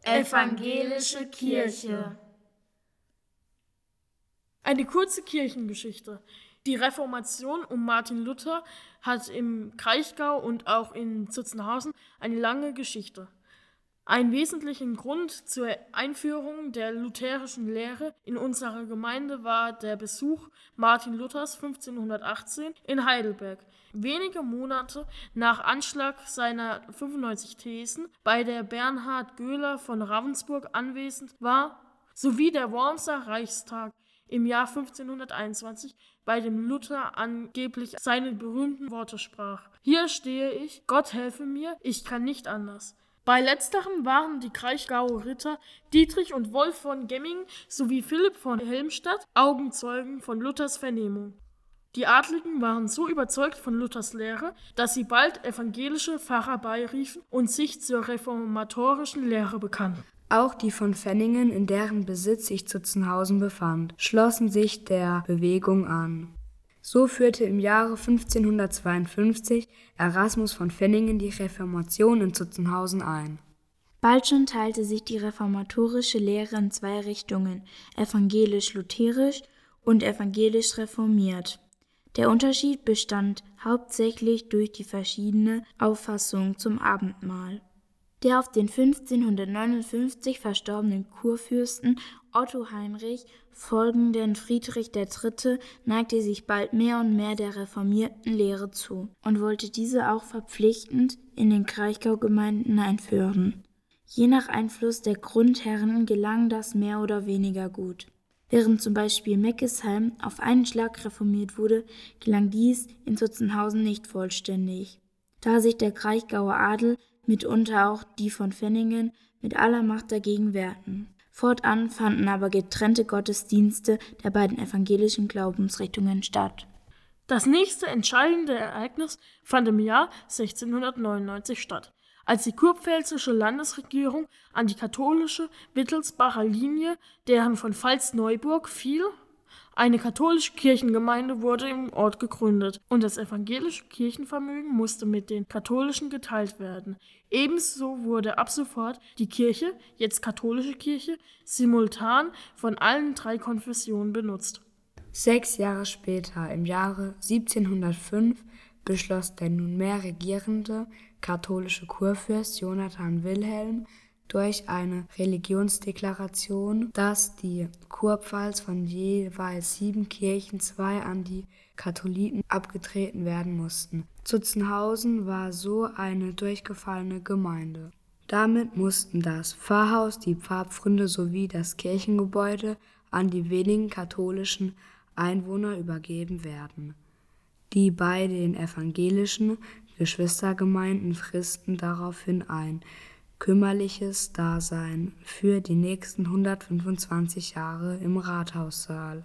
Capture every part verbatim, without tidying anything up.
Evangelische Kirche. Eine kurze Kirchengeschichte. Die Reformation um Martin Luther hat im Kraichgau und auch in Zutzenhausen eine lange Geschichte. Ein wesentlicher Grund zur Einführung der lutherischen Lehre in unserer Gemeinde war der Besuch Martin Luthers fünfzehnhundertachtzehn in Heidelberg, wenige Monate nach Anschlag seiner fünfundneunzig Thesen, bei der Bernhard Göhler von Ravensburg anwesend war, sowie der Wormser Reichstag im Jahr fünfzehnhunderteinundzwanzig, bei dem Luther angeblich seine berühmten Worte sprach: Hier stehe ich, Gott helfe mir, ich kann nicht anders. Bei letzterem waren die Kraichgauer Ritter Dietrich und Wolf von Gemmingen sowie Philipp von Helmstadt Augenzeugen von Luthers Vernehmung. Die Adligen waren so überzeugt von Luthers Lehre, dass sie bald evangelische Pfarrer beiriefen und sich zur reformatorischen Lehre bekannten. Auch die von Venningen, in deren Besitz sich Zutzenhausen befand, schlossen sich der Bewegung an. So führte im Jahre fünfzehnhundertzweiundfünfzig Erasmus von Venningen die Reformation in Zutzenhausen ein. Bald schon teilte sich die reformatorische Lehre in zwei Richtungen, evangelisch-lutherisch und evangelisch-reformiert. Der Unterschied bestand hauptsächlich durch die verschiedene Auffassung zum Abendmahl. Der auf den fünfzehnhundertneunundfünfzig verstorbenen Kurfürsten Otto Heinrich folgenden Friedrich der Dritte neigte sich bald mehr und mehr der reformierten Lehre zu und wollte diese auch verpflichtend in den Kraichgau-Gemeinden einführen. Je nach Einfluss der Grundherren gelang das mehr oder weniger gut. Während zum Beispiel Meckesheim auf einen Schlag reformiert wurde, gelang dies in Zutzenhausen nicht vollständig, da sich der Kraichgauer Adel, mitunter auch die von Venningen, mit aller Macht dagegen wehrten. Fortan fanden aber getrennte Gottesdienste der beiden evangelischen Glaubensrichtungen statt. Das nächste entscheidende Ereignis fand im Jahr sechzehnhundertneunundneunzig statt, als die kurpfälzische Landesregierung an die katholische Wittelsbacher Linie, deren von Pfalz-Neuburg fiel. Eine katholische Kirchengemeinde wurde im Ort gegründet und das evangelische Kirchenvermögen musste mit den katholischen geteilt werden. Ebenso wurde ab sofort die Kirche, jetzt katholische Kirche, simultan von allen drei Konfessionen benutzt. Sechs Jahre später, im Jahre siebzehnhundertfünf, beschloss der nunmehr regierende katholische Kurfürst Jonathan Wilhelm durch eine Religionsdeklaration, dass die Kurpfalz von jeweils sieben Kirchen zwei an die Katholiken abgetreten werden mussten. Zutzenhausen war so eine durchgefallene Gemeinde. Damit mussten das Pfarrhaus, die Pfarrpfründe sowie das Kirchengebäude an die wenigen katholischen Einwohner übergeben werden. Die bei den evangelischen Geschwistergemeinden fristen daraufhin ein kümmerliches Dasein für die nächsten hundertfünfundzwanzig Jahre im Rathaussaal.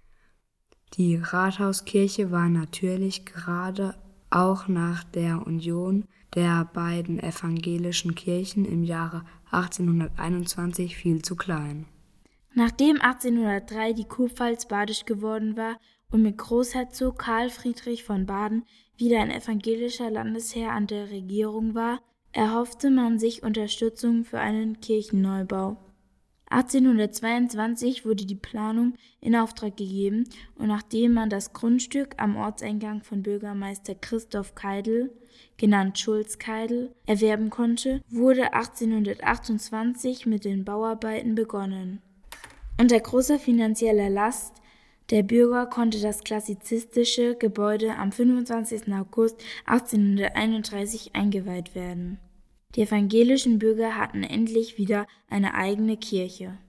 Die Rathauskirche war natürlich gerade auch nach der Union der beiden evangelischen Kirchen im Jahre achtzehnhunderteinundzwanzig viel zu klein. Nachdem achtzehnhundertdrei die Kurpfalz badisch geworden war und mit Großherzog Karl Friedrich von Baden wieder ein evangelischer Landesherr an der Regierung war, erhoffte man sich Unterstützung für einen Kirchenneubau. achtzehnhundertzweiundzwanzig wurde die Planung in Auftrag gegeben und nachdem man das Grundstück am Ortseingang von Bürgermeister Christoph Keidel, genannt Schulz Keidel, erwerben konnte, wurde achtzehnhundertachtundzwanzig mit den Bauarbeiten begonnen. Unter großer finanzieller Last der Bürger konnte das klassizistische Gebäude am fünfundzwanzigsten August achtzehnhunderteinunddreißig eingeweiht werden. Die evangelischen Bürger hatten endlich wieder eine eigene Kirche.